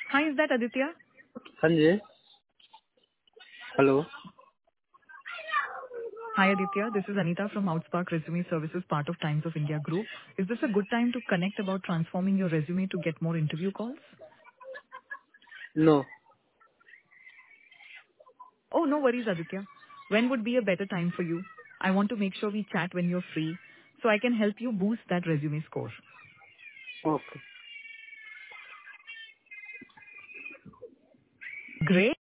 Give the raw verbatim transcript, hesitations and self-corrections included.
Hi, is that Aditya? हाँ जी. Hello. Hi, Aditya. This is Anita from Outspark Resume Services, part of Times of India Group. Is this a good time to connect about transforming your resume to get more interview calls? No. Oh, no worries, Aditya. When would be a better time for you? I want to make sure we chat when you're free so I can help you boost that resume score. Okay. Great.